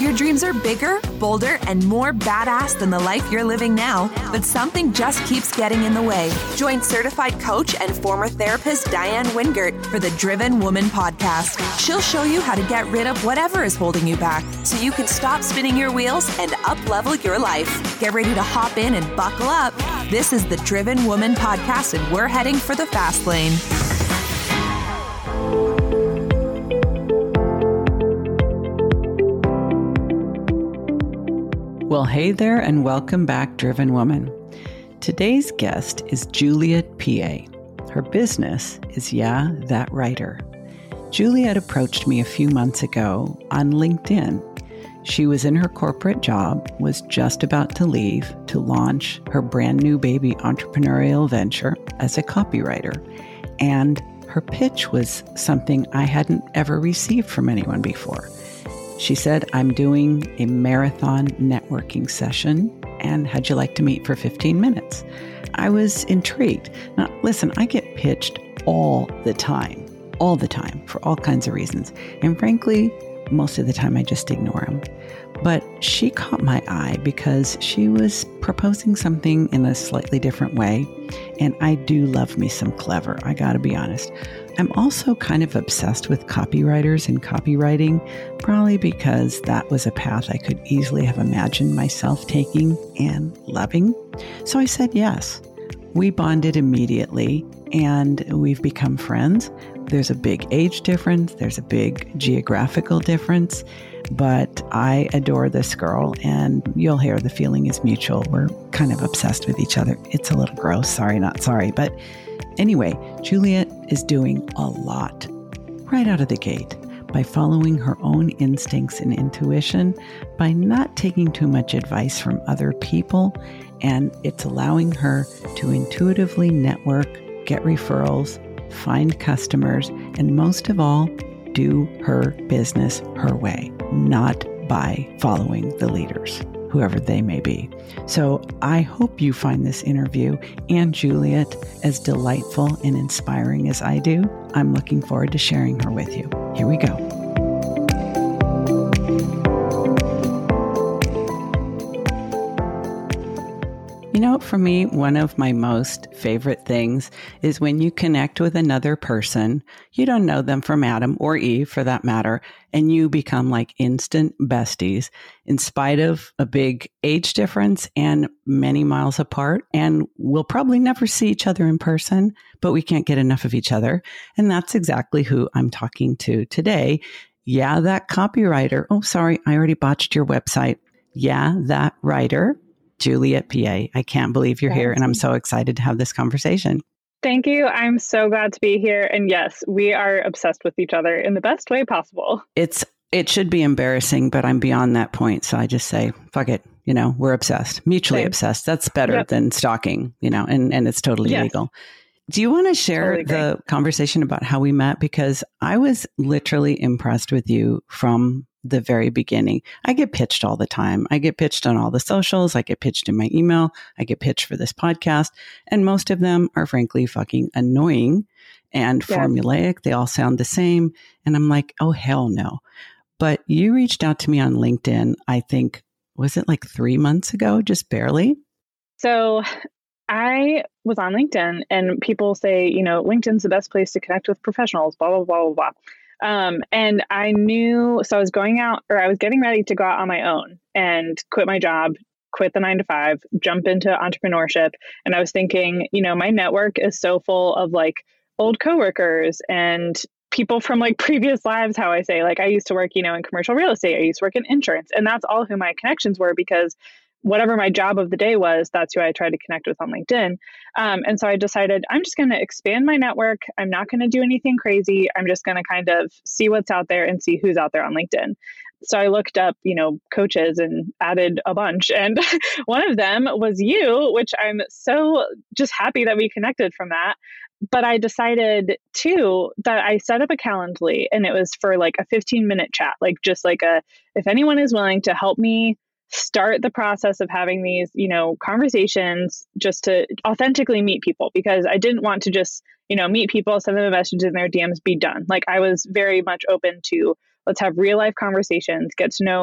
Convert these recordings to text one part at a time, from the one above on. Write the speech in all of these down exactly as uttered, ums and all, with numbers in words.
Your dreams are bigger, bolder, and more badass than the life you're living now, but something just keeps getting in the way. Join certified coach and former therapist Diane Wingert for the Driven Woman podcast. She'll show you how to get rid of whatever is holding you back so you can stop spinning your wheels and up-level your life. Get ready to hop in and buckle up. This is the Driven Woman podcast, and we're heading for the fast lane. Well, hey there, and welcome back, Driven Woman. Today's guest is Juliet P A. Her business is Yeah, That Writer. Juliet approached me a few months ago on LinkedIn. She was in her corporate job, was just about to leave to launch her brand new baby entrepreneurial venture as a copywriter. And her pitch was something I hadn't ever received from anyone before. She said, I'm doing a marathon networking session, and how'd you like to meet for fifteen minutes? I was intrigued. Now, listen, I get pitched all the time, all the time for all kinds of reasons. And frankly, most of the time I just ignore them. But she caught my eye because she was proposing something in a slightly different way. And I do love me some clever, I gotta be honest. I'm also kind of obsessed with copywriters and copywriting, probably because that was a path I could easily have imagined myself taking and loving. So I said yes. We bonded immediately, and we've become friends. There's a big age difference. There's a big geographical difference. But I adore this girl, and you'll hear the feeling is mutual. We're kind of obsessed with each other. It's a little gross. Sorry, not sorry. But anyway, Juliet is doing a lot right out of the gate by following her own instincts and intuition, by not taking too much advice from other people, and it's allowing her to intuitively network, get referrals, find customers, and most of all, do her business her way, not by following the leaders, whoever they may be. So I hope you find this interview and Juliet as delightful and inspiring as I do. I'm looking forward to sharing her with you. Here we go. You know, for me, one of my most favorite things is when you connect with another person, you don't know them from Adam or Eve for that matter, and you become like instant besties in spite of a big age difference and many miles apart. And we'll probably never see each other in person, but we can't get enough of each other. And that's exactly who I'm talking to today. Yeah, That Copywriter. Oh, sorry, I already botched your website. Yeah, That Writer. Juliet P A. I can't believe you're here, and I'm so excited to have this conversation. Thank you. I'm so glad to be here. And yes, we are obsessed with each other in the best way possible. It's it should be embarrassing, but I'm beyond that point. So I just say, fuck it. You know, we're obsessed, mutually Same. obsessed. That's better yep. than stalking, you know, and, and it's totally yes. legal. Do you want to share totally the conversation about how we met? Because I was literally impressed with you from the very beginning. I get pitched all the time. I get pitched on all the socials. I get pitched in my email. I get pitched for this podcast. And most of them are frankly fucking annoying and yeah. formulaic. They all sound the same. And I'm like, oh, hell no. But you reached out to me on LinkedIn, I think, was it like three months ago? Just barely? So I was on LinkedIn, and people say, you know, LinkedIn's the best place to connect with professionals, blah, blah, blah, blah, blah. Um, and I knew, so I was going out, or I was getting ready to go out on my own and quit my job, quit the nine to five, jump into entrepreneurship. And I was thinking, you know, my network is so full of like old coworkers and people from like previous lives, how I say, like I used to work, you know, in commercial real estate, I used to work in insurance, and that's all who my connections were, because whatever my job of the day was, that's who I tried to connect with on LinkedIn. Um, and so I decided I'm just going to expand my network. I'm not going to do anything crazy. I'm just going to kind of see what's out there and see who's out there on LinkedIn. So I looked up, you know, coaches and added a bunch. And one of them was you, which I'm so just happy that we connected from that. But I decided too that I set up a Calendly, and it was for like a fifteen minute chat, like just like a, if anyone is willing to help me start the process of having these, you know, conversations just to authentically meet people, because I didn't want to just, you know, meet people, send them a message in their D Ms, be done. Like I was very much open to, let's have real life conversations, get to know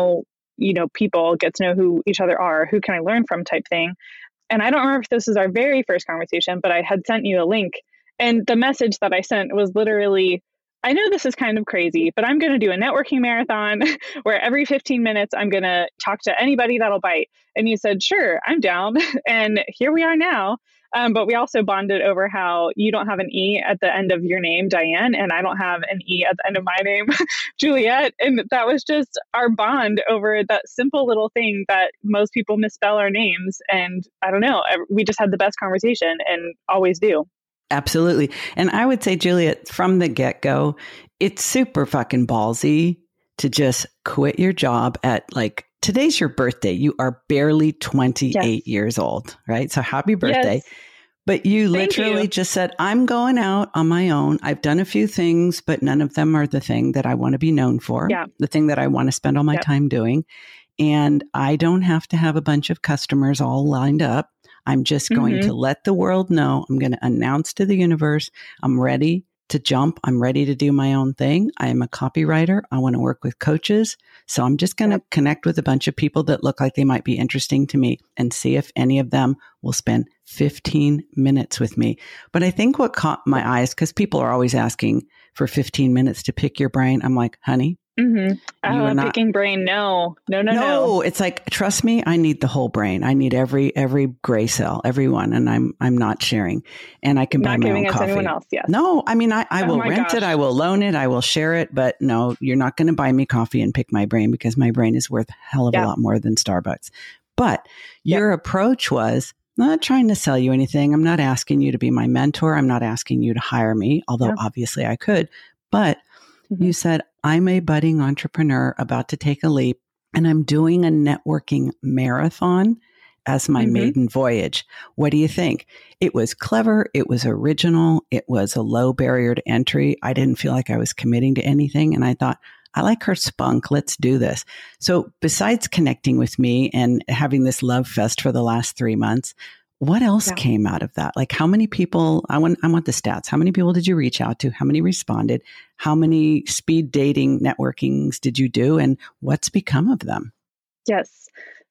you know, people, get to know who each other are, who can I learn from type thing. And I don't remember if this was our very first conversation, but I had sent you a link, and the message that I sent was literally, I know this is kind of crazy, but I'm going to do a networking marathon where every fifteen minutes I'm going to talk to anybody that'll bite. And you said, sure, I'm down. And here we are now. Um, but we also bonded over how you don't have an E at the end of your name, Diane, and I don't have an E at the end of my name, Juliet. And that was just our bond over that simple little thing that most people misspell our names. And I don't know, we just had the best conversation and always do. Absolutely. And I would say, Juliet, from the get-go, it's super fucking ballsy to just quit your job at like, today's your birthday. You are barely twenty-eight yes. years old, right? So happy birthday. Yes. But you Thank literally you. just said, I'm going out on my own. I've done a few things, but none of them are the thing that I want to be known for, yeah. the thing that I want to spend all my yep. time doing. And I don't have to have a bunch of customers all lined up. I'm just going mm-hmm. to let the world know. I'm going to announce to the universe, I'm ready to jump. I'm ready to do my own thing. I am a copywriter. I want to work with coaches. So I'm just going to yep. connect with a bunch of people that look like they might be interesting to me and see if any of them will spend fifteen minutes with me. But I think what caught my eyes, because people are always asking for fifteen minutes to pick your brain. I'm like, honey, Mm-hmm. Oh, not, picking brain. No, no, no, no, no. It's like, trust me, I need the whole brain. I need every, every gray cell, everyone. And I'm, I'm not sharing, and I can not buy my giving own it coffee. To anyone else. Yes. No, I mean, I, I oh will rent gosh. it. I will loan it. I will share it, but no, you're not going to buy me coffee and pick my brain, because my brain is worth a hell of yeah. a lot more than Starbucks. But your yep. approach was, I'm not trying to sell you anything. I'm not asking you to be my mentor. I'm not asking you to hire me, although yeah. obviously I could, but mm-hmm. you said, I'm a budding entrepreneur about to take a leap, and I'm doing a networking marathon as my mm-hmm. maiden voyage. What do you think? It was clever. It was original. It was a low barrier to entry. I didn't feel like I was committing to anything. And I thought, I like her spunk. Let's do this. So besides connecting with me and having this love fest for the last three months, what else yeah. came out of that? Like, how many people, I want, I want the stats. How many people did you reach out to? How many responded? How many speed dating networkings did you do? And what's become of them? Yes.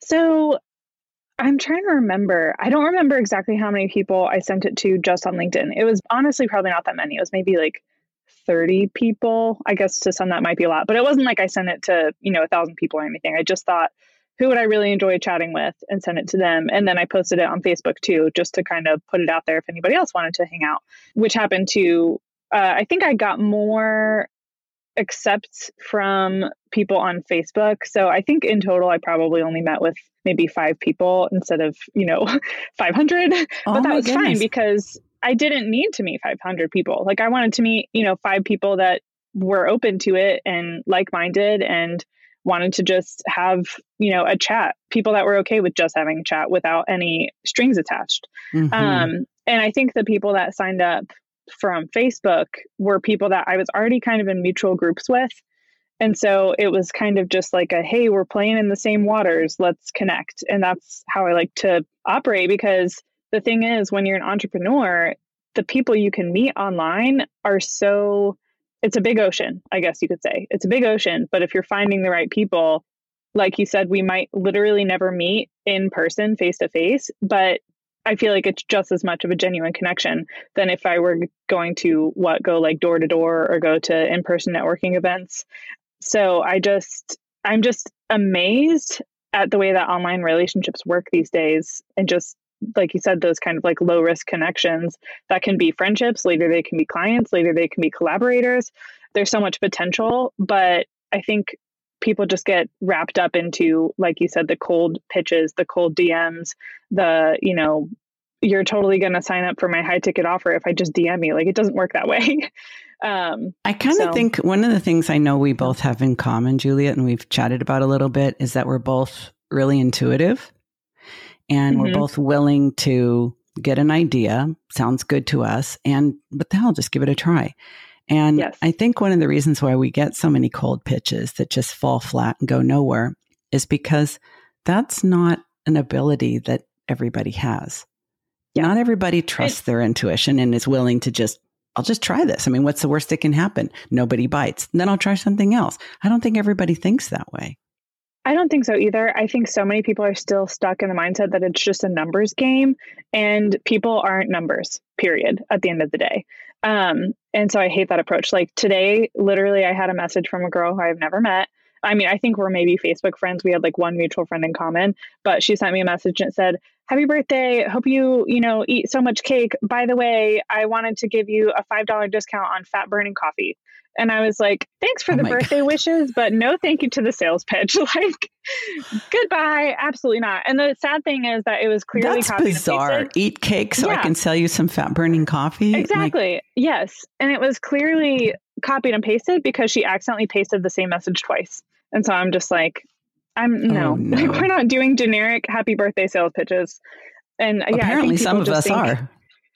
So I'm trying to remember. I don't remember exactly how many people I sent it to just on LinkedIn. It was honestly probably not that many. It was maybe like thirty people. I guess to some that might be a lot, but it wasn't like I sent it to, you know, a thousand people or anything. I just thought, who would I really enjoy chatting with, and send it to them. And then I posted it on Facebook too, just to kind of put it out there if anybody else wanted to hang out, which happened to, uh, I think I got more accepts from people on Facebook. So I think in total, I probably only met with maybe five people instead of, you know, five hundred, oh but that was goodness. fine because I didn't need to meet five hundred people. Like I wanted to meet, you know, five people that were open to it and like-minded and wanted to just have, you know, a chat, people that were okay with just having a chat without any strings attached. Mm-hmm. Um, and I think the people that signed up from Facebook were people that I was already kind of in mutual groups with. And so it was kind of just like a, hey, we're playing in the same waters, let's connect. And that's how I like to operate, because the thing is, when you're an entrepreneur, the people you can meet online are so, it's a big ocean, I guess you could say. It's a big ocean, but if you're finding the right people, like you said, we might literally never meet in person, face to face, but I feel like it's just as much of a genuine connection than if I were going to what go like door to door or go to in-person networking events. So I just, I'm just amazed at the way that online relationships work these days. And just like you said, those kind of like low risk connections that can be friendships. Later, they can be clients. Later, they can be collaborators. There's so much potential, but I think people just get wrapped up into, like you said, the cold pitches, the cold D Ms, the, you know, you're totally going to sign up for my high ticket offer if I just D M you. Like, it doesn't work that way. um, I kind of so. think one of the things I know we both have in common, Juliet, and we've chatted about a little bit, is that we're both really intuitive. And mm-hmm. we're both willing to get an idea, sounds good to us, and what the hell, just give it a try. And yes. I think one of the reasons why we get so many cold pitches that just fall flat and go nowhere is because that's not an ability that everybody has. Yeah. Not everybody trusts it's, their intuition and is willing to just, I'll just try this. I mean, what's the worst that can happen? Nobody bites. And then I'll try something else. I don't think everybody thinks that way. I don't think so either. I think so many people are still stuck in the mindset that it's just a numbers game, and people aren't numbers, period, at the end of the day. Um, and so I hate that approach. Like today, literally, I had a message from a girl who I've never met. I mean, I think we're maybe Facebook friends. We had like one mutual friend in common, but she sent me a message and it said, "Happy birthday. Hope you, you know, eat so much cake. By the way, I wanted to give you a five dollars discount on fat burning coffee." And I was like, thanks for Oh the my birthday God. wishes, but no thank you to the sales pitch. Like, goodbye. Absolutely not. And the sad thing is that it was clearly That's copied bizarre. and pasted. Eat cake so I Yeah. can sell you some fat burning coffee. Like, Exactly. Yes. And it was clearly copied and pasted because she accidentally pasted the same message twice. And so I'm just like, I'm no, Oh, no. like we're not doing generic happy birthday sales pitches. And yeah, I think apparently people some of just us think- are.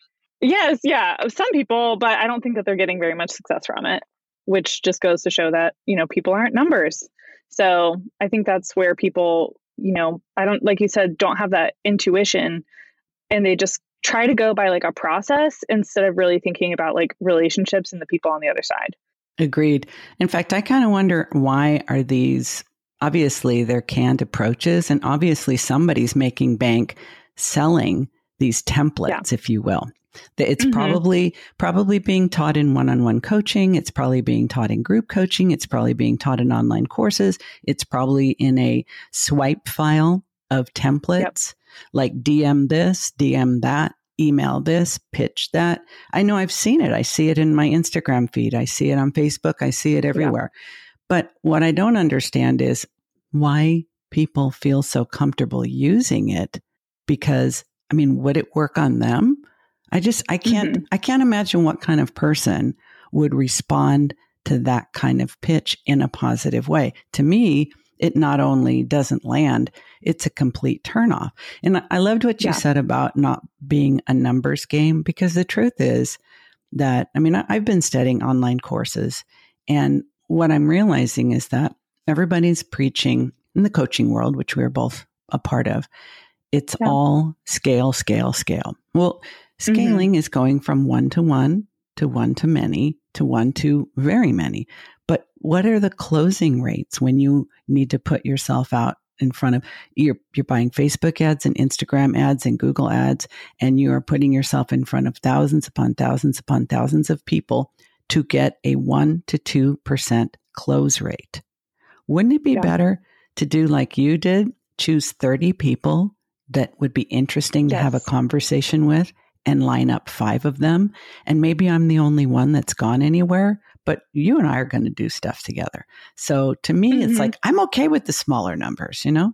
Yes, yeah, some people, but I don't think that they're getting very much success from it, which just goes to show that, you know, people aren't numbers. So I think that's where people, you know, I don't, like you said, don't have that intuition, and they just try to go by like a process instead of really thinking about like relationships and the people on the other side. Agreed. In fact, I kind of wonder, why are these, obviously they're canned approaches, and obviously somebody's making bank selling these templates, if you will. That It's Mhm. probably probably being taught in one-on-one coaching. It's probably being taught in group coaching. It's probably being taught in online courses. It's probably in a swipe file of templates, like D M this, D M that, email this, pitch that. I know I've seen it. I see it in my Instagram feed. I see it on Facebook. I see it everywhere. But what I don't understand is why people feel so comfortable using it, because, I mean, would it work on them? I just, I can't, Mhm. I can't imagine what kind of person would respond to that kind of pitch in a positive way. To me, it not only doesn't land, it's a complete turnoff. And I loved what you Yeah. said about not being a numbers game, because the truth is that, I mean, I- I've been studying online courses, and what I'm realizing is that everybody's preaching in the coaching world, which we're both a part of. It's Yeah. all scale, scale, scale. Well, scaling Mhm. is going from one to one to one to many to one to very many. But what are the closing rates when you need to put yourself out in front of, you're, you're buying Facebook ads and Instagram ads and Google ads, and you are putting yourself in front of thousands upon thousands upon thousands of people to get a one to two percent close rate? Wouldn't it be Yeah. better to do like you did, choose thirty people that would be interesting to have a Yes. conversation with, and line up five of them? And maybe I'm the only one that's gone anywhere, but you and I are going to do stuff together. So to me, Mhm. it's like, I'm okay with the smaller numbers, you know?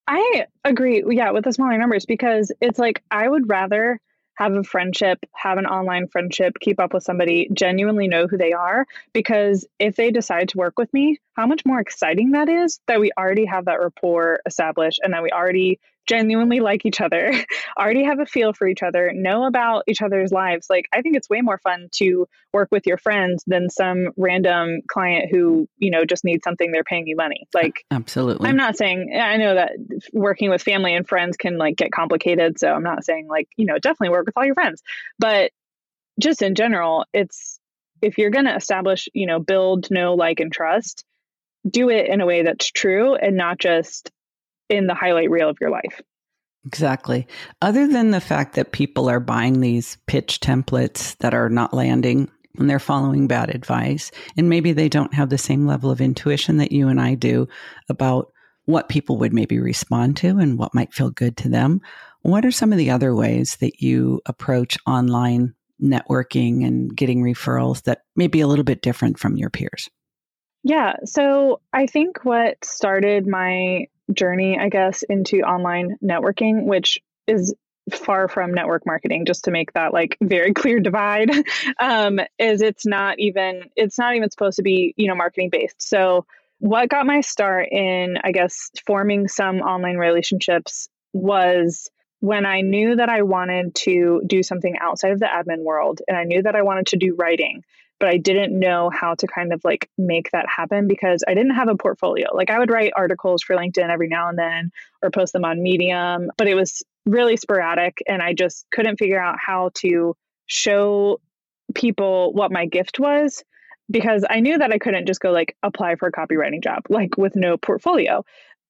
I agree. Yeah, with the smaller numbers, because it's like I would rather have a friendship, have an online friendship, keep up with somebody, genuinely know who they are. Because if they decide to work with me, how much more exciting that is, that we already have that rapport established and that we already genuinely like each other, already have a feel for each other, know about each other's lives. Like, I think it's way more fun to work with your friends than some random client who, you know, just needs something, they're paying you money. Like, Absolutely. I'm not saying, I know that working with family and friends can like get complicated. So I'm not saying like, you know, definitely work with all your friends, but just in general, it's, if you're going to establish, you know, build, know, like, and trust, do it in a way that's true and not just in the highlight reel of your life. Exactly. Other than the fact that people are buying these pitch templates that are not landing, and they're following bad advice, and maybe they don't have the same level of intuition that you and I do about what people would maybe respond to and what might feel good to them, what are some of the other ways that you approach online networking and getting referrals that may be a little bit different from your peers? Yeah. So I think what started my journey, I guess, into online networking, which is far from network marketing, just to make that like very clear divide, um, is it's not even, it's not even supposed to be, you know, marketing based. So what got my start in, I guess, forming some online relationships was when I knew that I wanted to do something outside of the admin world, and I knew that I wanted to do writing, but I didn't know how to kind of like make that happen because I didn't have a portfolio. Like, I would write articles for LinkedIn every now and then or post them on Medium, but it was really sporadic, and I just couldn't figure out how to show people what my gift was, because I knew that I couldn't just go like apply for a copywriting job, like with no portfolio.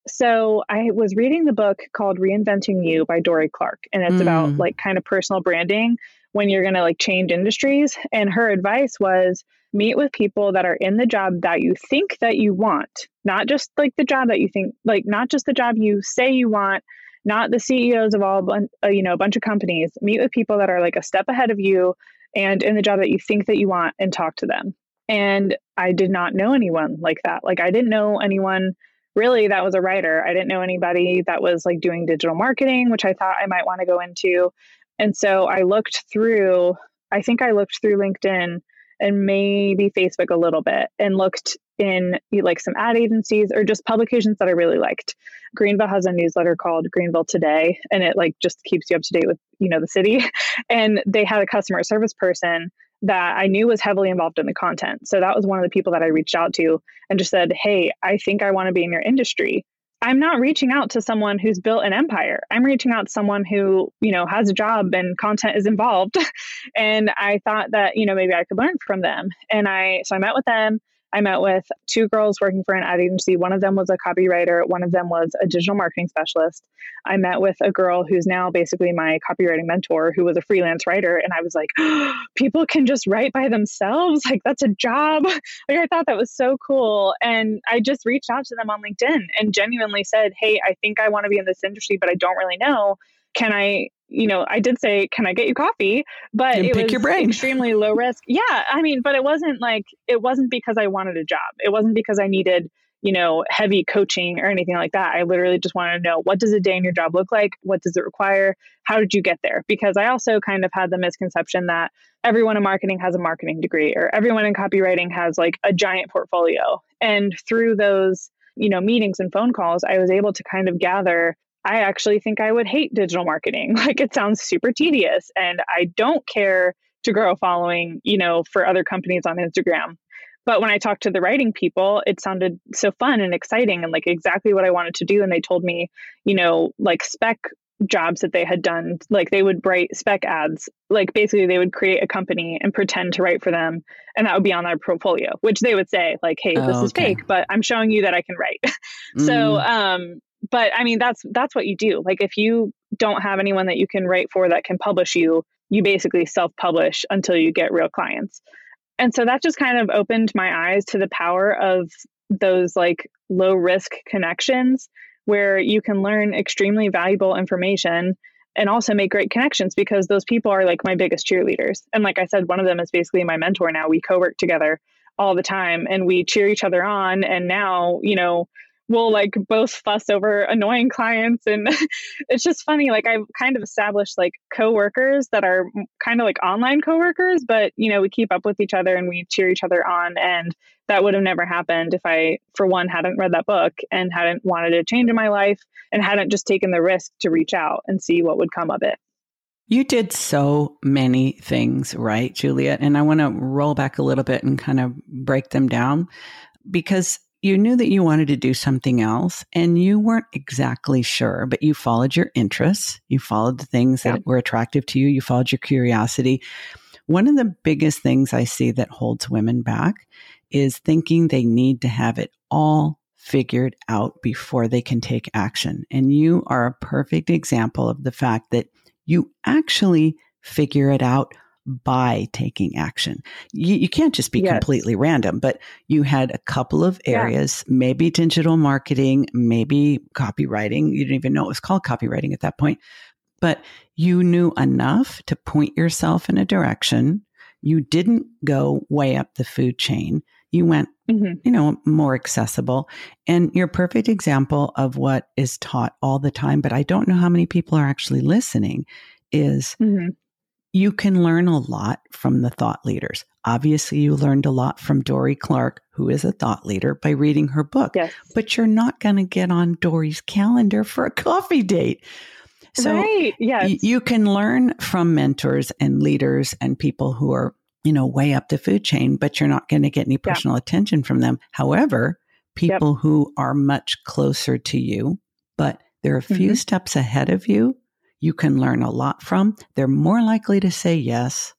So I was reading the book called Reinventing You by Dorie Clark, and it's mm. about like kind of personal branding when you're going to like change industries. And her advice was meet with people that are in the job that you think that you want, not just like the job that you think, like not just the job you say you want, not the C E Os of all, uh, you know, a bunch of companies. Meet with people that are like a step ahead of you and in the job that you think that you want, and talk to them. And I did not know anyone like that. Like I didn't know anyone really that was a writer. I didn't know anybody that was like doing digital marketing, which I thought I might want to go into. And so I looked through, I think I looked through LinkedIn and maybe Facebook a little bit, and looked in like some ad agencies or just publications that I really liked. Greenville has a newsletter called Greenville Today, and it like just keeps you up to date with, you know, the city. And they had a customer service person that I knew was heavily involved in the content. So that was one of the people that I reached out to and just said, hey, I think I want to be in your industry. I'm not reaching out to someone who's built an empire. I'm reaching out to someone who, you know, has a job and content is involved. And I thought that, you know, maybe I could learn from them. And I, so I met with them. I met with two girls working for an ad agency. One of them was a copywriter. One of them was a digital marketing specialist. I met with a girl who's now basically my copywriting mentor, who was a freelance writer. And I was like, oh, people can just write by themselves. Like that's a job. Like I thought that was so cool. And I just reached out to them on LinkedIn and genuinely said, hey, I think I want to be in this industry, but I don't really know. Can I, you know, I did say, can I get you coffee? But and it pick was your brain. Extremely low risk. Yeah. I mean, but it wasn't like, it wasn't because I wanted a job. It wasn't because I needed, you know, heavy coaching or anything like that. I literally just wanted to know, what does a day in your job look like? What does it require? How did you get there? Because I also kind of had the misconception that everyone in marketing has a marketing degree, or everyone in copywriting has like a giant portfolio. And through those, you know, meetings and phone calls, I was able to kind of gather, I actually think I would hate digital marketing. Like it sounds super tedious, and I don't care to grow a following, you know, for other companies on Instagram. But when I talked to the writing people, it sounded so fun and exciting and like exactly what I wanted to do. And they told me, you know, like spec jobs that they had done, like they would write spec ads, like basically they would create a company and pretend to write for them. And that would be on their portfolio, which they would say like, hey, oh, this is okay. fake, but I'm showing you that I can write. Mm. So, um, but I mean, that's, that's what you do. Like if you don't have anyone that you can write for that can publish you, you basically self-publish until you get real clients. And so that just kind of opened my eyes to the power of those like low risk connections where you can learn extremely valuable information and also make great connections, because those people are like my biggest cheerleaders. And like I said, one of them is basically my mentor now. We co-work together all the time and we cheer each other on. And now, you know, we'll like both fuss over annoying clients. And it's just funny. Like I've kind of established like coworkers that are kind of like online coworkers, but you know, we keep up with each other and we cheer each other on. And that would have never happened if I, for one, hadn't read that book and hadn't wanted a change in my life and hadn't just taken the risk to reach out and see what would come of it. You did so many things, right, Juliet? And I want to roll back a little bit and kind of break them down, because you knew that you wanted to do something else and you weren't exactly sure, but you followed your interests. You followed the things yeah. that were attractive to you. You followed your curiosity. One of the biggest things I see that holds women back is thinking they need to have it all figured out before they can take action. And you are a perfect example of the fact that you actually figure it out by taking action. You, you can't just be yes. completely random, but you had a couple of areas, yeah. maybe digital marketing, maybe copywriting. You didn't even know it was called copywriting at that point, but you knew enough to point yourself in a direction. You didn't go way up the food chain. You went, mm-hmm. you know, more accessible. And you're a perfect example of what is taught all the time, but I don't know how many people are actually listening, is mm-hmm. you can learn a lot from the thought leaders. Obviously, you learned a lot from Dorie Clark, who is a thought leader, by reading her book. Yes. But you're not going to get on Dorie's calendar for a coffee date. So right. yes. y- you can learn from mentors and leaders and people who are, you know, way up the food chain, but you're not going to get any personal yeah. attention from them. However, people yep. who are much closer to you, but they're a few mm-hmm. steps ahead of you, you can learn a lot from. They're more likely to say yes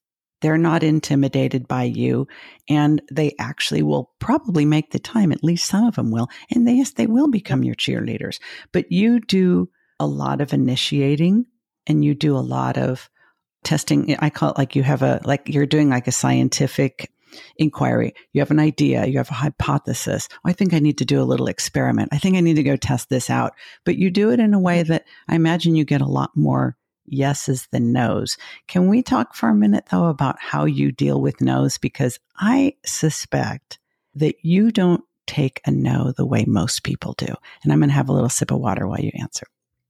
they're not intimidated by you, and they actually will probably make the time. At least some of them will. And they, yes, they will become your cheerleaders. But you do a lot of initiating and you do a lot of testing. I call it like you have a, like you're doing like a scientific inquiry. You have an idea, you have a hypothesis. Oh, I think I need to do a little experiment. I think I need to go test this out. But you do it in a way that I imagine you get a lot more yeses than nos. Can we talk for a minute though about how you deal with nos? Because I suspect that you don't take a no the way most people do. And I'm going to have a little sip of water while you answer.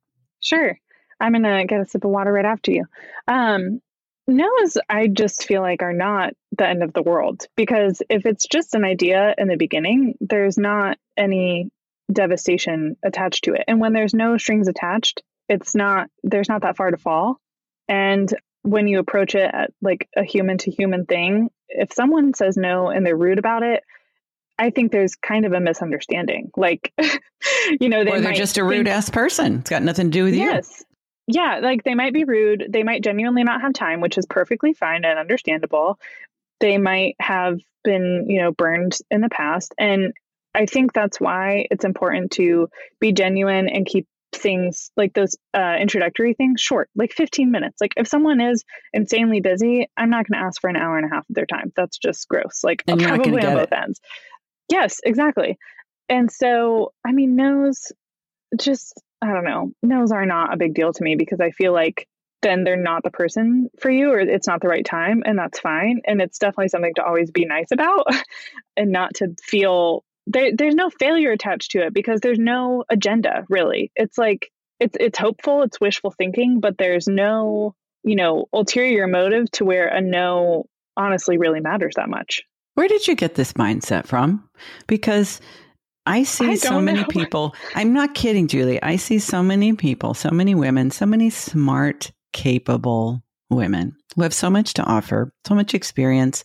Sure. I'm going to get a sip of water right after you. Um, no's, I just feel like are not the end of the world, because if it's just an idea in the beginning, there's not any devastation attached to it. And when there's no strings attached, it's not, there's not that far to fall. And when you approach it at like a human to human thing, if someone says no and they're rude about it, I think there's kind of a misunderstanding. Like, you know, they or they're might just a rude think, ass person. It's got nothing to do with yes. you. Yes. Yeah. Like they might be rude. They might genuinely not have time, which is perfectly fine and understandable. They might have been, you know, burned in the past. And I think that's why it's important to be genuine and keep things like those uh, introductory things short, like fifteen minutes. Like if someone is insanely busy, I'm not going to ask for an hour and a half of their time. That's just gross. Like and you're probably not on both it. ends. Yes, exactly. And so, I mean, no's just, I don't know, no's are not a big deal to me, because I feel like then they're not the person for you, or it's not the right time, and that's fine. And it's definitely something to always be nice about and not to feel there, there's no failure attached to it, because there's no agenda really. It's like, it's, it's hopeful, it's wishful thinking, but there's no, you know, ulterior motive to where a no honestly really matters that much. Where did you get this mindset from? Because I see I so many know. people. I'm not kidding, Julie. I see so many people, so many women, so many smart, capable women who have so much to offer, so much experience,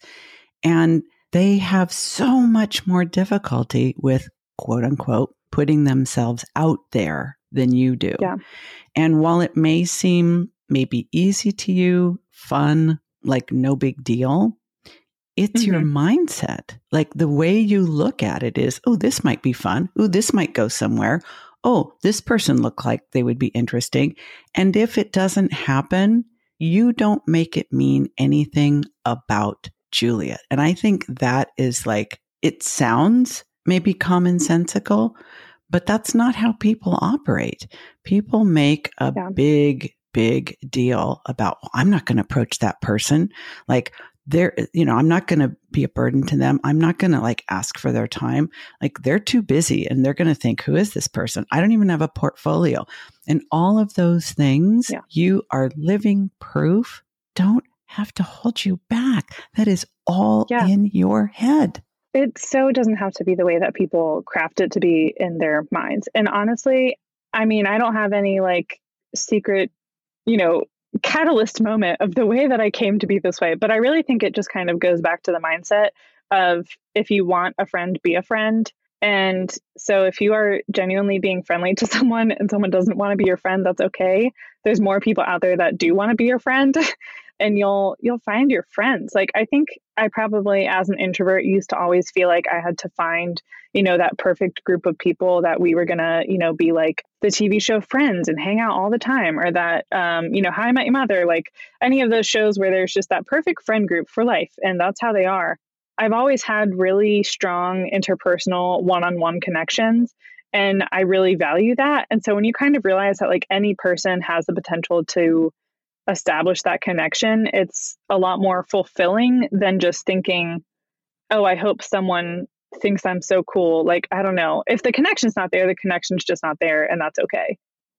and they have so much more difficulty with, quote unquote, putting themselves out there than you do. Yeah. And while it may seem maybe easy to you, fun, like no big deal, it's mm-hmm. your mindset. Like the way you look at it is, oh, this might be fun. Oh, this might go somewhere. Oh, this person looked like they would be interesting. And if it doesn't happen, you don't make it mean anything about Juliet. And I think that is like, it sounds maybe commonsensical, but that's not how people operate. People make a yeah. big, big deal about, well, I'm not going to approach that person. Like, they're, you know, I'm not going to be a burden to them. I'm not going to like ask for their time. Like they're too busy and they're going to think, who is this person? I don't even have a portfolio. And all of those things, yeah. you are living proof, don't have to hold you back. That is all yeah. in your head. It so doesn't have to be the way that people craft it to be in their minds. And honestly, I mean, I don't have any like secret, you know, catalyst moment of the way that I came to be this way. But I really think it just kind of goes back to the mindset of, if you want a friend, be a friend. And so if you are genuinely being friendly to someone and someone doesn't want to be your friend, that's okay. There's more people out there that do want to be your friend, and you'll you'll find your friends. Like I think I probably, as an introvert, used to always feel like I had to find, you know, that perfect group of people that we were going to, you know, be like the T V show Friends and hang out all the time, or that, um, you know, How I Met Your Mother, like any of those shows where there's just that perfect friend group for life. And that's how they are. I've always had really strong interpersonal one-on-one connections, and I really value that. And so when you kind of realize that like any person has the potential to establish that connection, it's a lot more fulfilling than just thinking, oh, I hope someone thinks I'm so cool. Like, I don't know. If the connection's not there, the connection's just not there, and that's okay.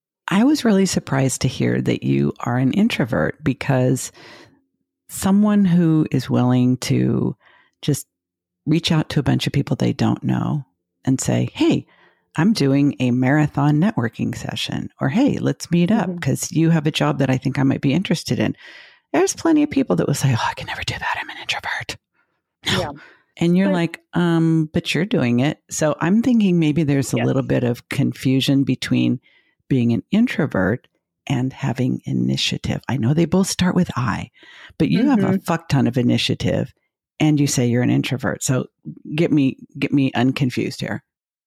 I was really surprised to hear that you are an introvert, because someone who is willing to just reach out to a bunch of people they don't know and say, hey, I'm doing a marathon networking session, or, hey, let's meet up because mm-hmm. you have a job that I think I might be interested in. There's plenty of people that will say, oh, I can never do that. I'm an introvert. No. Yeah. And you're but, like, um, but you're doing it. So I'm thinking maybe there's a yes. little bit of confusion between being an introvert and having initiative. I know they both start with I, but you Mm-hmm. have a fuck ton of initiative and you say you're an introvert. So get me, get me unconfused here.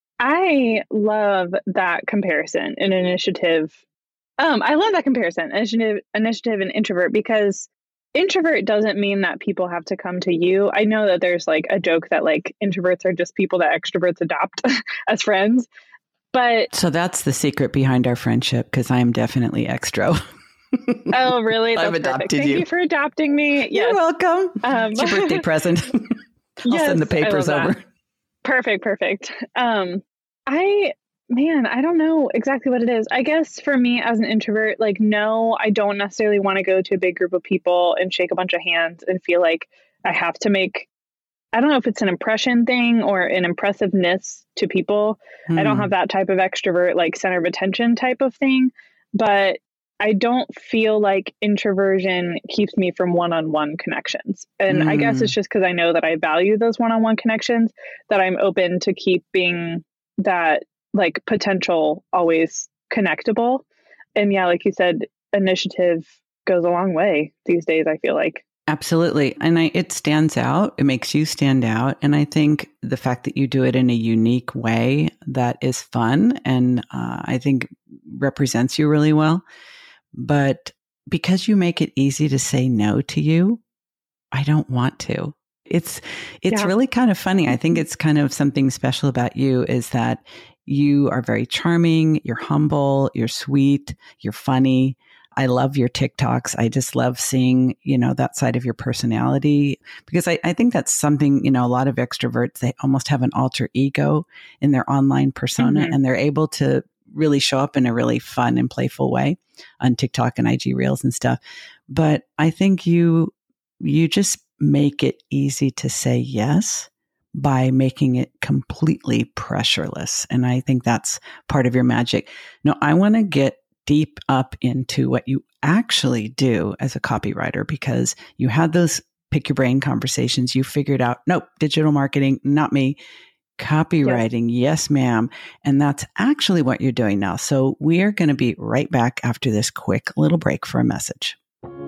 I love that comparison in initiative. Um, I love that comparison, initiative, initiative and introvert, because introvert doesn't mean that people have to come to you. I know that there's like a joke that like introverts are just people that extroverts adopt as friends. But so that's the secret behind our friendship, because I am definitely extro. Oh, really? That's I've adopted perfect. Thank you. you for adopting me. Yes. You're welcome. Um, It's your birthday present. I'll yes, send the papers I love over. that. Perfect, perfect. Um, I, man, I don't know exactly what it is. I guess for me as an introvert, like, no, I don't necessarily want to go to a big group of people and shake a bunch of hands and feel like I have to make, I don't know if it's an impression thing or an impressiveness to people. Hmm. I don't have that type of extrovert, like center of attention type of thing, but I don't feel like introversion keeps me from one-on-one connections. And mm. I guess it's just because I know that I value those one-on-one connections that I'm open to keeping that like potential always connectable. And yeah, like you said, initiative goes a long way these days, I feel like. Absolutely. And I, it stands out. It makes you stand out. And I think the fact that you do it in a unique way that is fun and uh, I think represents you really well. But because you make it easy to say no to you, I don't want to. It's it's yeah. really kind of funny. I think it's kind of something special about you is that you are very charming, you're humble, you're sweet, you're funny. I love your TikToks. I just love seeing, you know, that side of your personality because I, I think that's something, you know, a lot of extroverts, they almost have an alter ego in their online persona mm-hmm. and they're able to really show up in a really fun and playful way on TikTok and I G Reels and stuff. But I think you, you just make it easy to say yes by making it completely pressureless. And I think that's part of your magic. Now, I want to get deep up into what you actually do as a copywriter because you had those pick your brain conversations. You figured out, nope, digital marketing, not me. Copywriting, yes. yes, ma'am. And that's actually what you're doing now. So we are going to be right back after this quick little break for a message.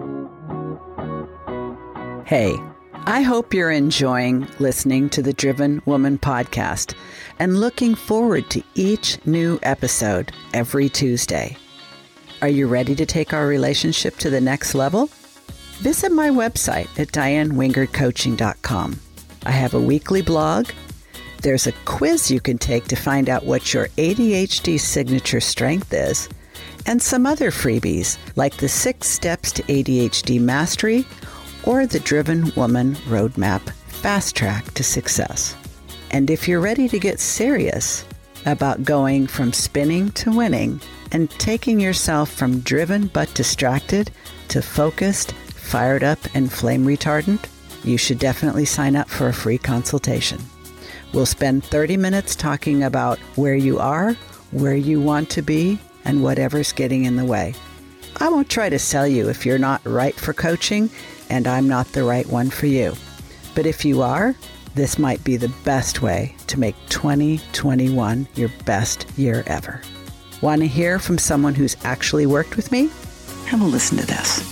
Hey, I hope you're enjoying listening to the Driven Woman podcast and looking forward to each new episode every Tuesday. Are you ready to take our relationship to the next level? Visit my website at diane wingard coaching dot com. I have a weekly blog. There's a quiz you can take to find out what your A D H D signature strength is, and some other freebies like the six steps to A D H D mastery or the Driven Woman Roadmap Fast Track to Success. And if you're ready to get serious about going from spinning to winning and taking yourself from driven but distracted to focused, fired up, and flame retardant, you should definitely sign up for a free consultation. We'll spend thirty minutes talking about where you are, where you want to be, and whatever's getting in the way. I won't try to sell you if you're not right for coaching, and I'm not the right one for you. But if you are, this might be the best way to make twenty twenty-one your best year ever. Want to hear from someone who's actually worked with me? Have a listen to this.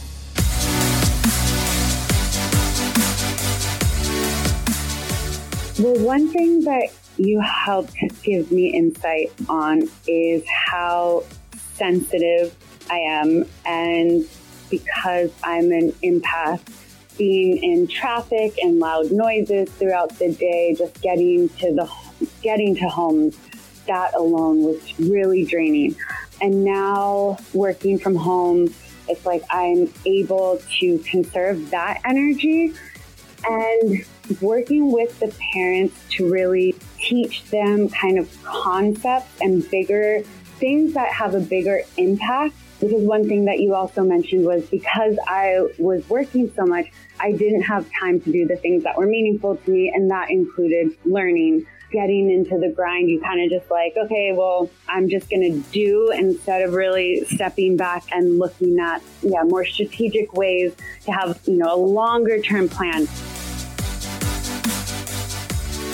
Well, one thing that you helped give me insight on is how sensitive I am. And because I'm an empath, being in traffic and loud noises throughout the day, just getting to the getting to homes, that alone was really draining. And now working from home, it's like I'm able to conserve that energy and working with the parents to really teach them kind of concepts and bigger things that have a bigger impact. Because one thing that you also mentioned was because I was working so much, I didn't have time to do the things that were meaningful to me. And that included learning, getting into the grind. You kind of just like, okay, well, I'm just going to do instead of really stepping back and looking at, yeah, more strategic ways to have, you know, a longer term plan.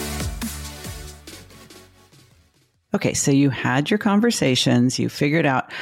Okay, so you had your conversations, you figured out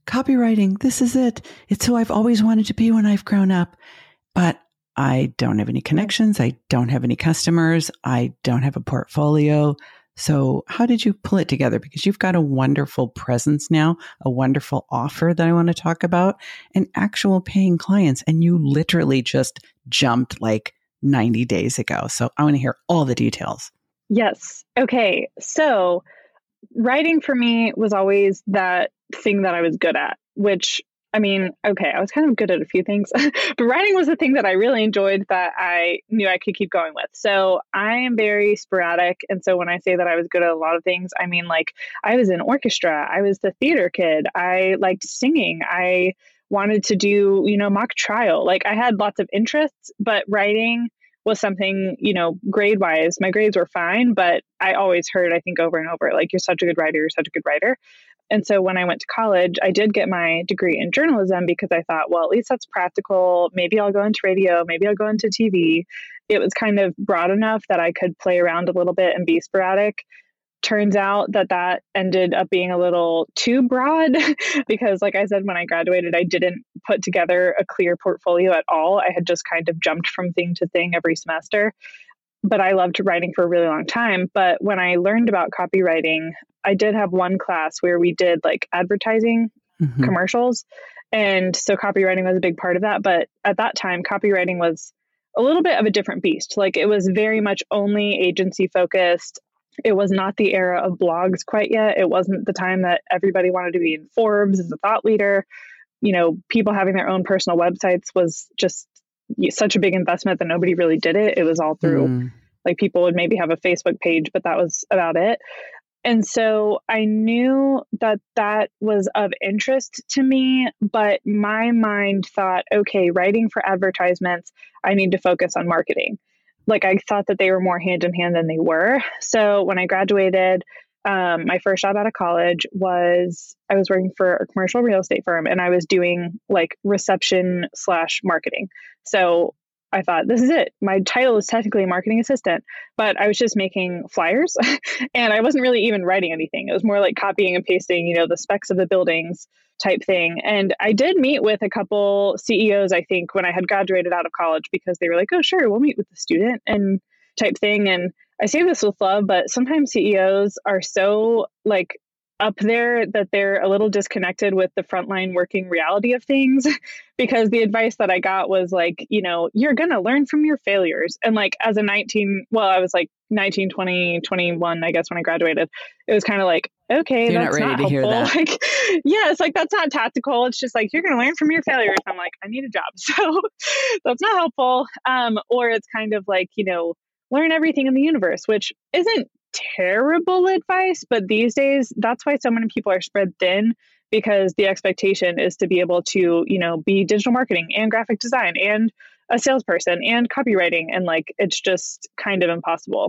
copywriting, this is it. It's who I've always wanted to be when I've grown up. But I don't have any connections. I don't have any customers. I don't have a portfolio. So how did you pull it together? Because you've got a wonderful presence now, a wonderful offer that I want to talk about, and actual paying clients. And you literally just jumped like ninety days ago. So I want to hear all the details. Yes. Okay. So writing for me was always that thing that I was good at, which I mean, okay, I was kind of good at a few things, but writing was the thing that I really enjoyed that I knew I could keep going with. So I am very sporadic. And so when I say that I was good at a lot of things, I mean, like I was in orchestra, I was the theater kid, I liked singing, I wanted to do, you know, mock trial. Like I had lots of interests, but writing was something, you know, grade wise, my grades were fine, but I always heard, I think over and over, like, you're such a good writer, you're such a good writer. And so when I went to college, I did get my degree in journalism because I thought, well, at least that's practical. Maybe I'll go into radio. Maybe I'll go into T V. It was kind of broad enough that I could play around a little bit and be sporadic. Turns out that that ended up being a little too broad because, like I said, when I graduated, I didn't put together a clear portfolio at all. I had just kind of jumped from thing to thing every semester. But I loved writing for a really long time. But when I learned about copywriting, I did have one class where we did like advertising mm-hmm. commercials. And so copywriting was a big part of that. But at that time, copywriting was a little bit of a different beast. Like it was very much only agency focused. It was not the era of blogs quite yet. It wasn't the time that everybody wanted to be in Forbes as a thought leader. You know, people having their own personal websites was just such a big investment that nobody really did it. It was all through mm. like people would maybe have a Facebook page, but that was about it. And so I knew that that was of interest to me, but my mind thought, okay, writing for advertisements, I need to focus on marketing. Like I thought that they were more hand in hand than they were. So when I graduated, um, my first job out of college was I was working for a commercial real estate firm and I was doing like reception slash marketing. So I thought, this is it. My title is technically a marketing assistant, but I was just making flyers and I wasn't really even writing anything. It was more like copying and pasting, you know, the specs of the buildings type thing. And I did meet with a couple C E Os, I think, when I had graduated out of college because they were like, oh, sure, we'll meet with the student and type thing. And I say this with love, but sometimes C E Os are so like up there that they're a little disconnected with the frontline working reality of things because the advice that I got was like, you know, you're going to learn from your failures. And like as a nineteen, well, I was like nineteen, twenty, twenty-one, I guess when I graduated, it was kind of like, okay, you're that's not ready not to helpful. hear that. Like, yeah, it's like, that's not tactical. It's just like, you're going to learn from your failures. I'm like, I need a job. So that's not helpful. Um, or it's kind of like, you know, learn everything in the universe, which isn't terrible advice, but these days that's why so many people are spread thin because the expectation is to be able to, you know, be digital marketing and graphic design and a salesperson and copywriting. And like, it's just kind of impossible.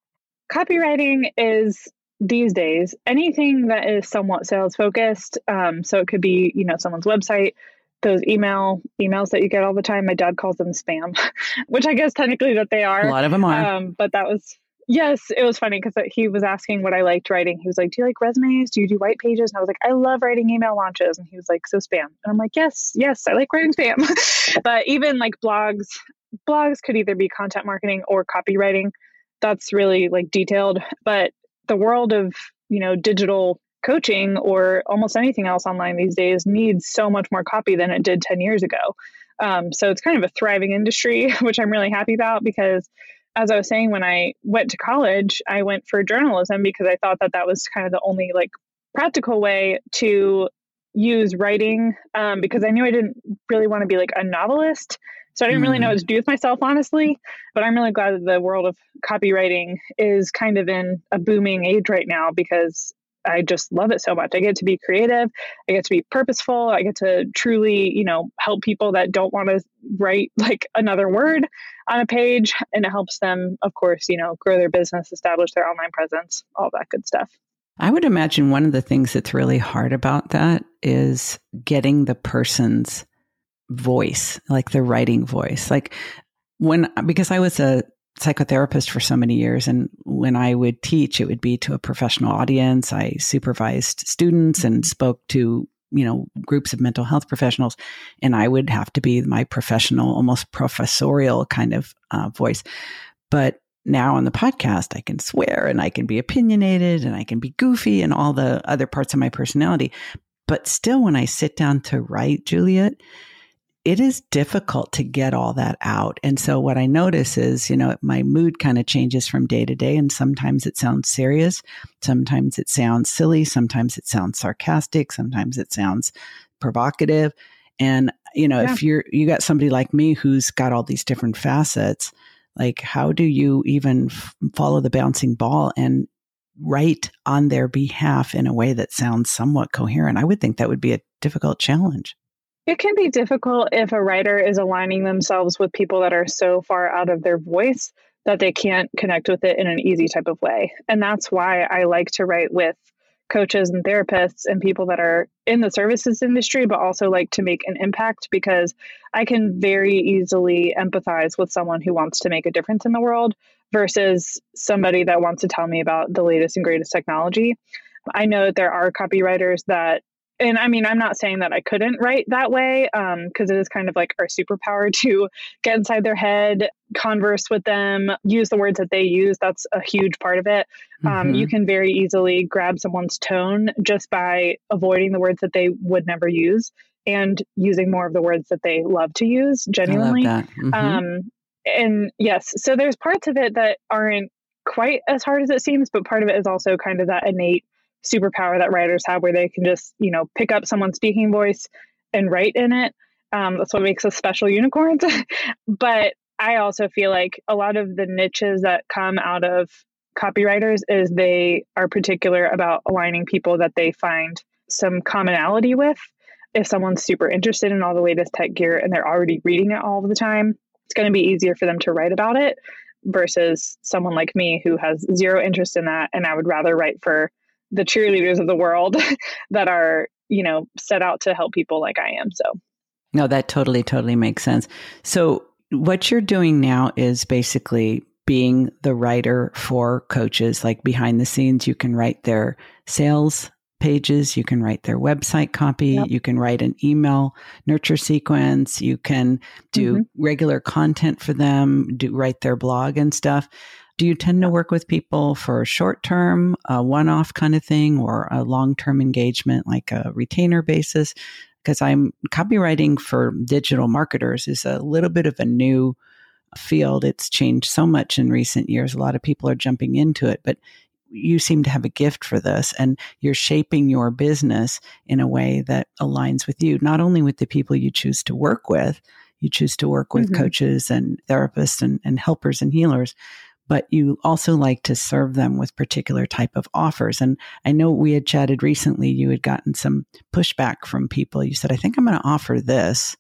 Copywriting is these days anything that is somewhat sales focused. Um, so it could be, you know, someone's website, those email emails that you get all the time. My dad calls them spam, which I guess technically that they are. A lot of them are. Um, but that was, yes, it was funny because he was asking what I liked writing. He was like, do you like resumes? Do you do white pages? And I was like, I love writing email launches. And he was like, so spam. And I'm like, yes, yes, I like writing spam. But even like blogs, blogs could either be content marketing or copywriting. That's really like detailed. But the world of, you know, digital coaching or almost anything else online these days needs so much more copy than it did ten years ago. Um, so it's kind of a thriving industry, which I'm really happy about because as I was saying, when I went to college, I went for journalism because I thought that that was kind of the only like practical way to use writing um, because I knew I didn't really want to be like a novelist. So I didn't really know what to do with myself, honestly, but I'm really glad that the world of copywriting is kind of in a booming age right now because I just love it so much. I get to be creative. I get to be purposeful. I get to truly, you know, help people that don't want to write like another word on a page. And it helps them, of course, you know, grow their business, establish their online presence, all that good stuff. I would imagine one of the things that's really hard about that is getting the person's voice, like the writing voice. Like when, because I was a psychotherapist for so many years, and when I would teach, it would be to a professional audience. I supervised students and spoke to you know, groups of mental health professionals, and I would have to be my professional, almost professorial kind of uh, voice. But now on the podcast, I can swear and I can be opinionated and I can be goofy and all the other parts of my personality. But still, when I sit down to write, Juliet, it is difficult to get all that out. And so what I notice is, you know, my mood kind of changes from day to day. And sometimes it sounds serious. Sometimes it sounds silly. Sometimes it sounds sarcastic. Sometimes it sounds provocative. And, you know, yeah. if you're, you got somebody like me who's got all these different facets, like how do you even f- follow the bouncing ball and write on their behalf in a way that sounds somewhat coherent? I would think that would be a difficult challenge. It can be difficult if a writer is aligning themselves with people that are so far out of their voice that they can't connect with it in an easy type of way. And that's why I like to write with coaches and therapists and people that are in the services industry, but also like to make an impact, because I can very easily empathize with someone who wants to make a difference in the world versus somebody that wants to tell me about the latest and greatest technology. I know that there are copywriters that, and I mean, I'm not saying that I couldn't write that way, um, because it is kind of like our superpower to get inside their head, converse with them, use the words that they use. That's a huge part of it. Um, mm-hmm. You can very easily grab someone's tone just by avoiding the words that they would never use and using more of the words that they love to use genuinely. I love that. Mm-hmm. Um, and yes, so there's parts of it that aren't quite as hard as it seems, but part of it is also kind of that innate superpower that writers have where they can just, you know, pick up someone's speaking voice and write in it. Um, that's what makes us special unicorns. But I also feel like a lot of the niches that come out of copywriters is they are particular about aligning people that they find some commonality with. If someone's super interested in all the latest tech gear and they're already reading it all the time, it's going to be easier for them to write about it versus someone like me who has zero interest in that. And I would rather write for the cheerleaders of the world that are, you know, set out to help people like I am. So, no, that totally, totally makes sense. So what you're doing now is basically being the writer for coaches. Like behind the scenes, you can write their sales pages, you can write their website copy, yep. you can write an email nurture sequence, you can do mm-hmm. regular content for them, do write their blog and stuff. Do you tend to work with people for a short term, a one-off kind of thing, or a long-term engagement, like a retainer basis? Because I'm copywriting for digital marketers is a little bit of a new field. It's changed so much in recent years. A lot of people are jumping into it, but you seem to have a gift for this, and you're shaping your business in a way that aligns with you, not only with the people you choose to work with. You choose to work with mm-hmm. coaches and therapists and, and helpers and healers, but you also like to serve them with particular type of offers. And I know we had chatted recently, you had gotten some pushback from people. You said, I think I'm going to offer this.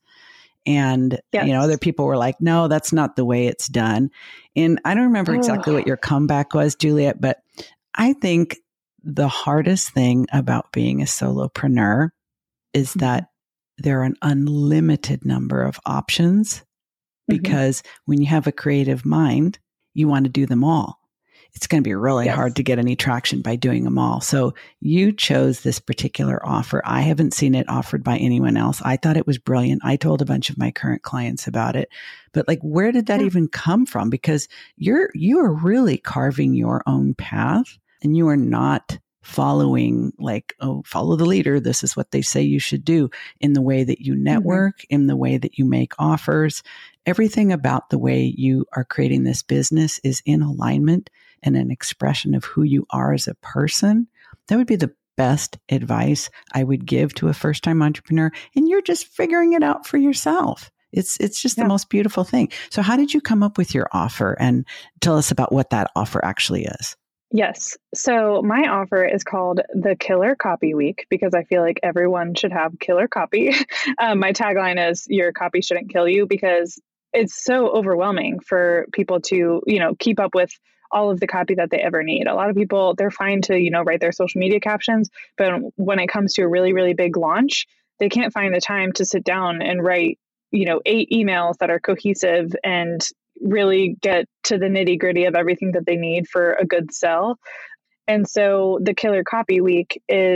And, yes. you know, other people were like, no, that's not the way it's done. And I don't remember exactly oh. what your comeback was, Juliet, but I think the hardest thing about being a solopreneur is mm-hmm. that there are an unlimited number of options mm-hmm. because when you have a creative mind, you want to do them all. It's going to be really yes. hard to get any traction by doing them all. So you chose this particular offer. I haven't seen it offered by anyone else. I thought it was brilliant. I told a bunch of my current clients about it. But like, where did that yeah. even come from? Because you're, you are really carving your own path, and you are not following like, oh, follow the leader. This is what they say you should do, in the way that you network, mm-hmm. in the way that you make offers. Everything about the way you are creating this business is in alignment and an expression of who you are as a person. That would be the best advice I would give to a first-time entrepreneur. And you're just figuring it out for yourself. It's it's just yeah. the most beautiful thing. So how did you come up with your offer? And tell us about what that offer actually is. Yes. So my offer is called the Killer Copy Week because I feel like everyone should have killer copy. um, my tagline is your copy shouldn't kill you, because it's so overwhelming for people to, you know, keep up with all of the copy that they ever need. A lot of people, they're fine to, you know, write their social media captions, but when it comes to a really, really big launch, they can't find the time to sit down and write, you know, eight emails that are cohesive and really get to the nitty gritty of everything that they need for a good sell. And so the Killer Copy Week is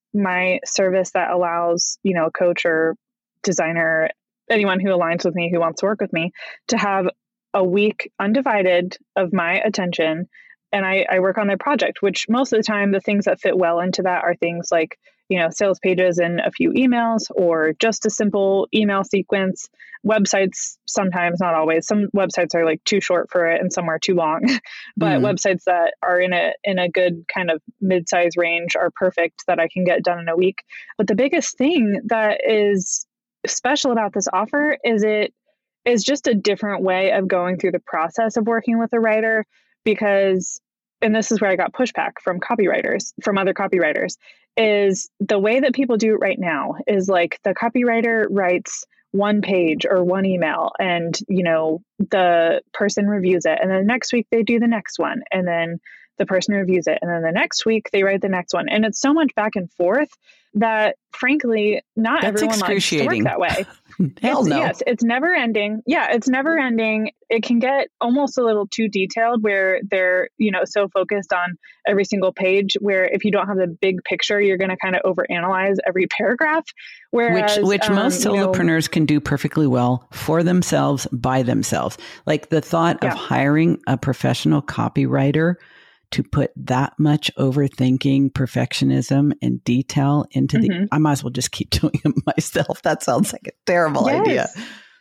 my service that allows, you know, a coach or designer, anyone who aligns with me, who wants to work with me, to have a week undivided of my attention. And I, I work on their project, which most of the time, the things that fit well into that are things like, you know, sales pages and a few emails, or just a simple email sequence. Websites, sometimes, not always. Some websites are like too short for it and some are too long. But mm. websites that are in a in a good kind of mid-size range are perfect, that I can get done in a week. But the biggest thing that is special about this offer is it is just a different way of going through the process of working with a writer. Because, and this is where I got pushback from copywriters, from other copywriters, is the way that people do it right now is like the copywriter writes one page or one email, and, you know, the person reviews it. And then next week they do the next one. And then the person reviews it. And then the next week they write the next one. And it's so much back and forth that, frankly, not That's everyone likes to work that way. Hell it's, no. Yes, it's never ending. Yeah, it's never ending. It can get almost a little too detailed where they're, you know, so focused on every single page, where if you don't have the big picture, you're going to kind of overanalyze every paragraph. Whereas, which which um, most solopreneurs know, can do perfectly well for themselves, by themselves. Like the thought yeah. of hiring a professional copywriter to put that much overthinking, perfectionism, and detail into mm-hmm. the, I might as well just keep doing it myself. That sounds like a terrible yes. idea.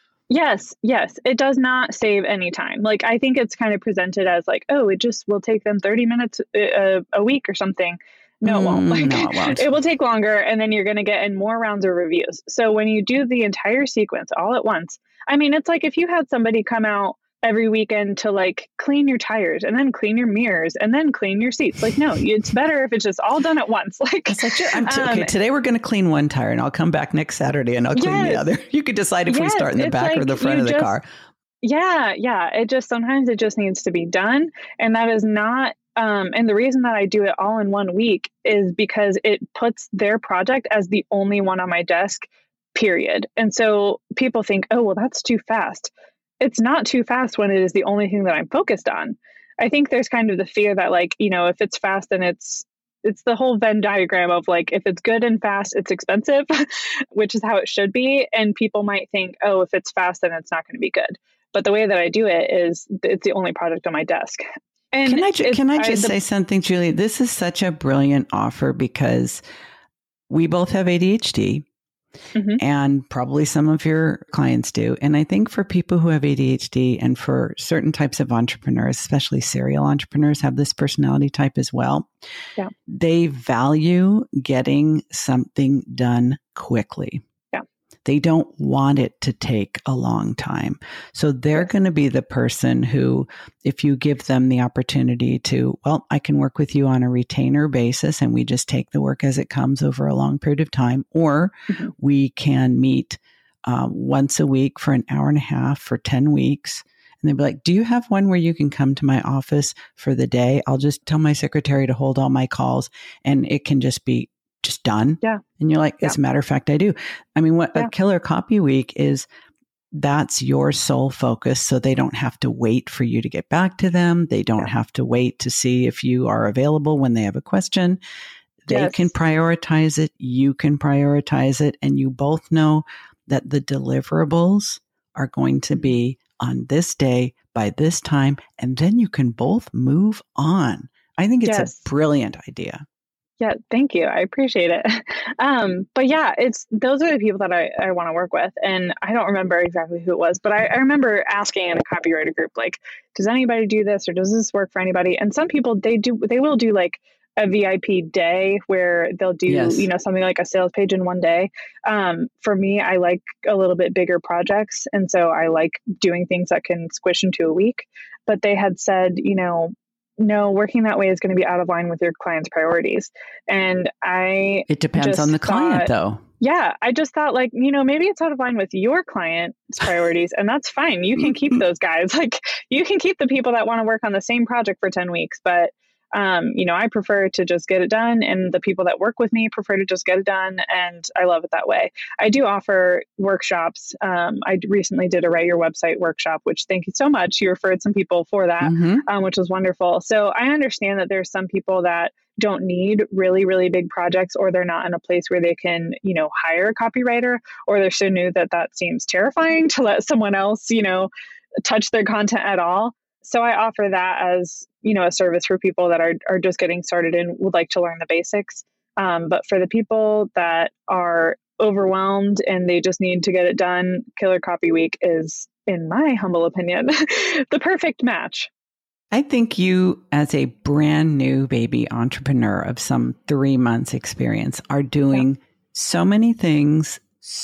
Yes, yes. It does not save any time. Like, I think it's kind of presented as like, oh, it just will take them thirty minutes a, a week or something. No, it won't. Like, no, it won't. It will take longer, and then you're going to get in more rounds of reviews. So when you do the entire sequence all at once, I mean, it's like if you had somebody come out every weekend to like clean your tires and then clean your mirrors and then clean your seats. Like, no, it's better if it's just all done at once. Like, it's like, I'm t- okay, um, today we're going to clean one tire and I'll come back next Saturday and I'll clean yes, the other. You could decide if yes, we start in the back like or the front of the just, car. Yeah. Yeah. It just, sometimes it just needs to be done. And that is not, um, and the reason that I do it all in one week is because it puts their project as the only one on my desk, period. And so people think, oh, well, that's too fast. It's not too fast when it is the only thing that I'm focused on. I think there's kind of the fear that, like, you know, if it's fast, then it's, it's the whole Venn diagram of like, if it's good and fast, it's expensive, which is how it should be. And people might think, oh, if it's fast, then it's not going to be good. But the way that I do it is it's the only product on my desk. And can I, ju- can I just I, the, say something, Julie? This is such a brilliant offer because we both have A D H D. Mm-hmm. And probably some of your clients do. And I think for people who have A D H D and for certain types of entrepreneurs, especially serial entrepreneurs, have this personality type as well. Yeah. They value getting something done quickly. Yeah. They don't want it to take a long time. So they're yes. going to be the person who, if you give them the opportunity to, well, I can work with you on a retainer basis and we just take the work as it comes over a long period of time, or mm-hmm. we can meet um, once a week for an hour and a half for ten weeks. And they'd be like, do you have one where you can come to my office for the day? I'll just tell my secretary to hold all my calls and it can just be just done. Yeah. And you're like, yeah. as a matter of fact, I do. I mean, what yeah. a Killer Copy Week is, that's your sole focus. So they don't have to wait for you to get back to them. They don't yeah. have to wait to see if you are available when they have a question. They yes. can prioritize it. You can prioritize it. And you both know that the deliverables are going to be on this day by this time. And then you can both move on. I think it's yes. a brilliant idea. Yeah, thank you. I appreciate it. Um, but yeah, it's those are the people that I, I want to work with. And I don't remember exactly who it was, but I, I remember asking in a copywriter group, like, does anybody do this or does this work for anybody? And some people, they do, they will do like a V I P day where they'll do, yes. you know, something like a sales page in one day. Um, for me, I like a little bit bigger projects. And so I like doing things that can squish into a week. But they had said, you know, no, working that way is going to be out of line with your client's priorities. And I It depends on the client, thought, though. Yeah. I just thought, like, you know, maybe it's out of line with your client's priorities, and that's fine. You can keep those guys. Like, you can keep the people that want to work on the same project for ten weeks. But, um, you know, I prefer to just get it done. And the people that work with me prefer to just get it done. And I love it that way. I do offer workshops. Um, I recently did a Write Your Website workshop, which thank you so much. You referred some people for that, mm-hmm. um, which was wonderful. So I understand that there's some people that don't need really, really big projects, or they're not in a place where they can, you know, hire a copywriter, or they're so new that that seems terrifying to let someone else, you know, touch their content at all. So I offer that as, you know, a service for people that are, are just getting started and would like to learn the basics. Um, but for the people that are overwhelmed and they just need to get it done, Killer Copy Week is, in my humble opinion, the perfect match. I think you, as a brand new baby entrepreneur of some three months experience, are doing yeah. so many things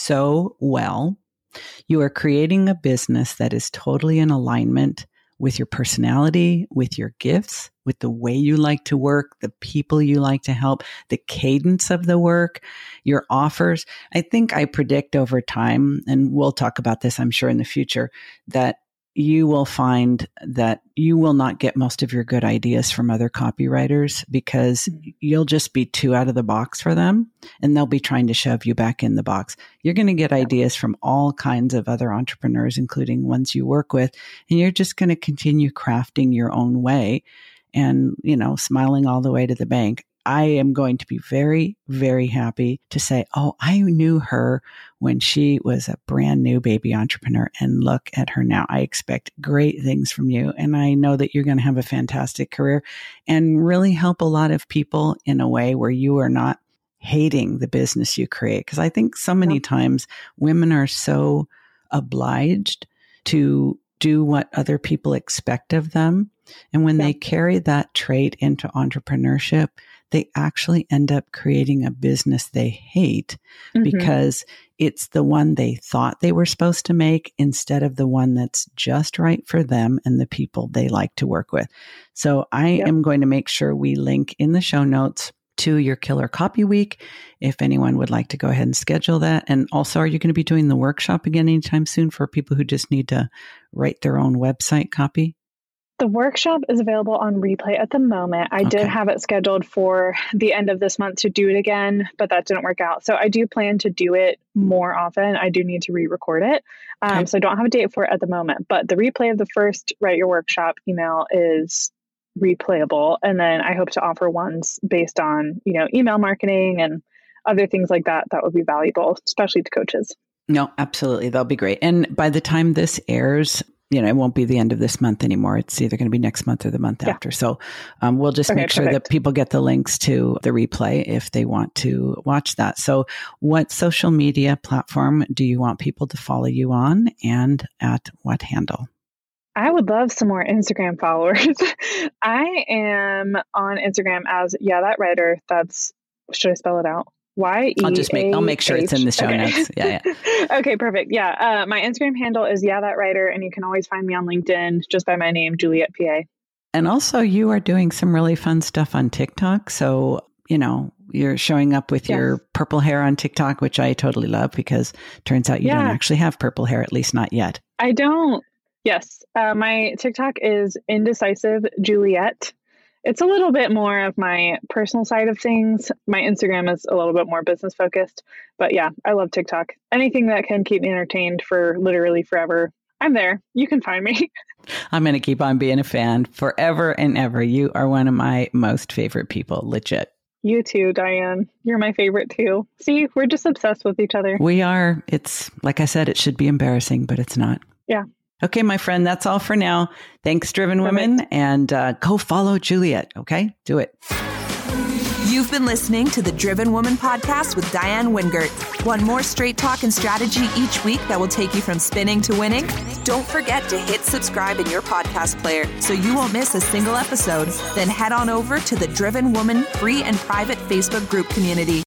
so well. You are creating a business that is totally in alignment with your personality, with your gifts, with the way you like to work, the people you like to help, the cadence of the work, your offers. I think I predict over time, and we'll talk about this, I'm sure, in the future, that you will find that you will not get most of your good ideas from other copywriters because you'll just be too out of the box for them and they'll be trying to shove you back in the box. You're going to get ideas from all kinds of other entrepreneurs, including ones you work with, and you're just going to continue crafting your own way and, you know, smiling all the way to the bank. I am going to be very, very happy to say, oh, I knew her when she was a brand new baby entrepreneur, and look at her now. I expect great things from you. And I know that you're going to have a fantastic career and really help a lot of people in a way where you are not hating the business you create. Because I think so many times women are so obliged to do what other people expect of them. And when yeah. they carry that trait into entrepreneurship, they actually end up creating a business they hate mm-hmm. because it's the one they thought they were supposed to make instead of the one that's just right for them and the people they like to work with. So I yep. am going to make sure we link in the show notes to your Killer Copy Week if anyone would like to go ahead and schedule that. And also, are you going to be doing the workshop again anytime soon for people who just need to write their own website copy? The workshop is available on replay at the moment. I okay. did have it scheduled for the end of this month to do it again, but that didn't work out. So I do plan to do it more often. I do need to re-record it. Um, okay. So I don't have a date for it at the moment, but the replay of the first Write Your Workshop email is replayable. And then I hope to offer ones based on, you know, email marketing and other things like that. That would be valuable, especially to coaches. No, absolutely. That'll be great. And by the time this airs, you know, it won't be the end of this month anymore. It's either going to be next month or the month yeah. after. So um, we'll just okay, make sure perfect. that people get the links to the replay if they want to watch that. So what social media platform do you want people to follow you on, and at what handle? I would love some more Instagram followers. I am on Instagram as Yeah That Writer. That's, should I spell it out? Y E A H. I'll just make, I'll make sure it's in the show okay. notes. Yeah, yeah. Okay, perfect. Yeah. Uh, my Instagram handle is Yeah That Writer, and you can always find me on LinkedIn just by my name, Juliet P A. And also you are doing some really fun stuff on TikTok. So, you know, you're showing up with yes. your purple hair on TikTok, which I totally love because it turns out you yeah. don't actually have purple hair, at least not yet. I don't. Yes. Uh, my TikTok is Indecisive Juliet. It's a little bit more of my personal side of things. My Instagram is a little bit more business focused, but yeah, I love TikTok. Anything that can keep me entertained for literally forever, I'm there. You can find me. I'm going to keep on being a fan forever and ever. You are one of my most favorite people, legit. You too, Diane. You're my favorite too. See, we're just obsessed with each other. We are. It's, like I said, it should be embarrassing, but it's not. Yeah. Okay, my friend, that's all for now. Thanks, Driven Perfect. Women, and uh, go follow Juliet, okay? Do it. You've been listening to the Driven Woman podcast with Diane Wingert. Want more straight talk and strategy each week that will take you from spinning to winning? Don't forget to hit subscribe in your podcast player so you won't miss a single episode. Then head on over to the Driven Woman free and private Facebook group community.